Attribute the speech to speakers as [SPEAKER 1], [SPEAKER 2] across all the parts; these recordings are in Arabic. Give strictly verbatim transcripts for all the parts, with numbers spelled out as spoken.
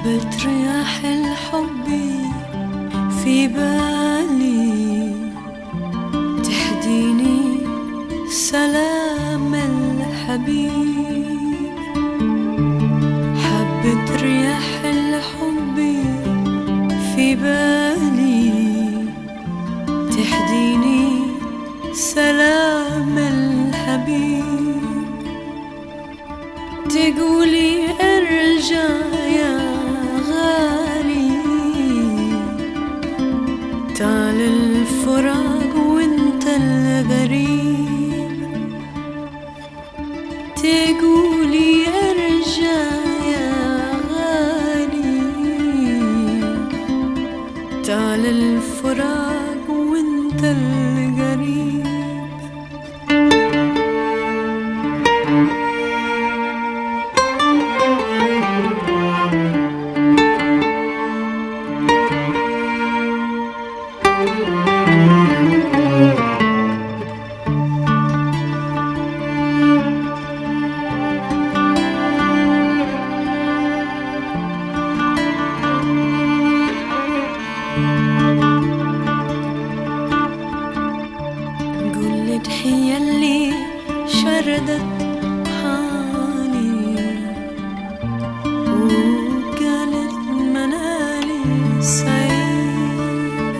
[SPEAKER 1] حبة رياح الحب في بالي تهديني سلام الحبيب. حبة رياح الحب في بالي تهديني سلام الحبيب. تقولي ارجع يا غالي، تعال الفراق وانت الغريب. تقولي ارجع يا غالي، تعال الفراق وانت الغريب. قلت هي اللي شردت حالي وقالت منالي سعيد.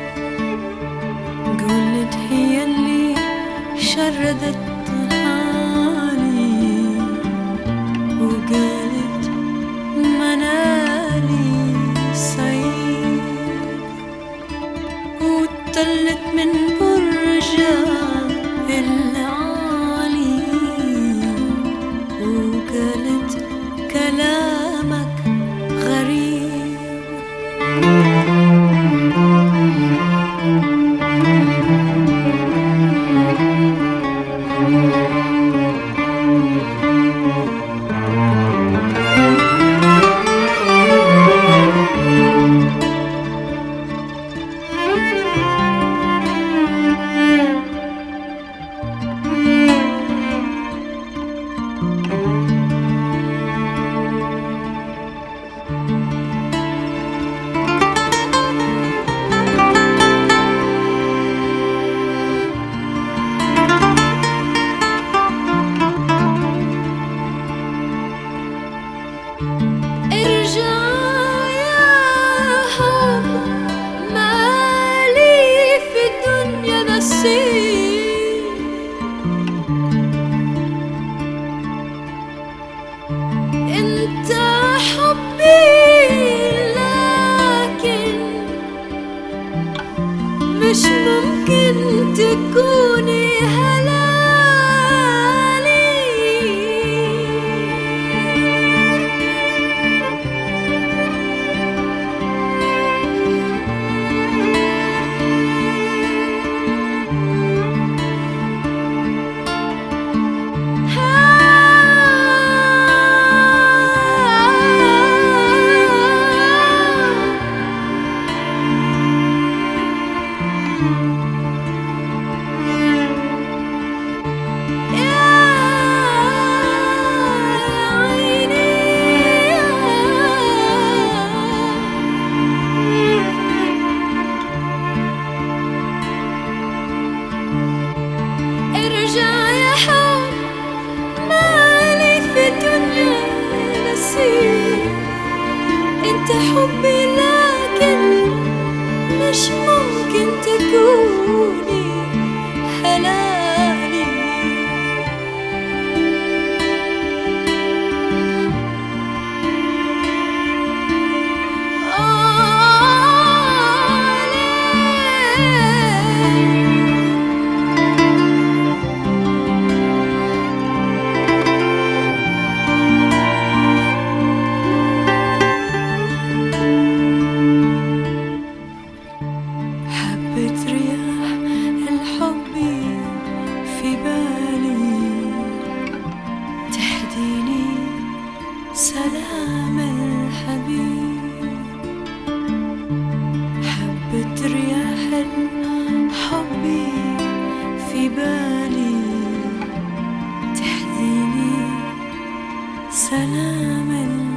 [SPEAKER 1] قلت هي اللي شردت حالي وقالت منالي سعيد. وطلت من برجها العالي وقالت كلامك غريب. ارجع يا حب، مالي في الدنيا نصيب. انت حبي لكن مش ممكن تكوني هلالي. ارجع يا حب، مالي في الدنيا نصيب. انت حبي لكن مش ممكن تكوني هلالي. حبة رياح الحب في بالي تهديني سلام الحبيب. حبة رياح الحب في بالي تهديني سلام الحبيب.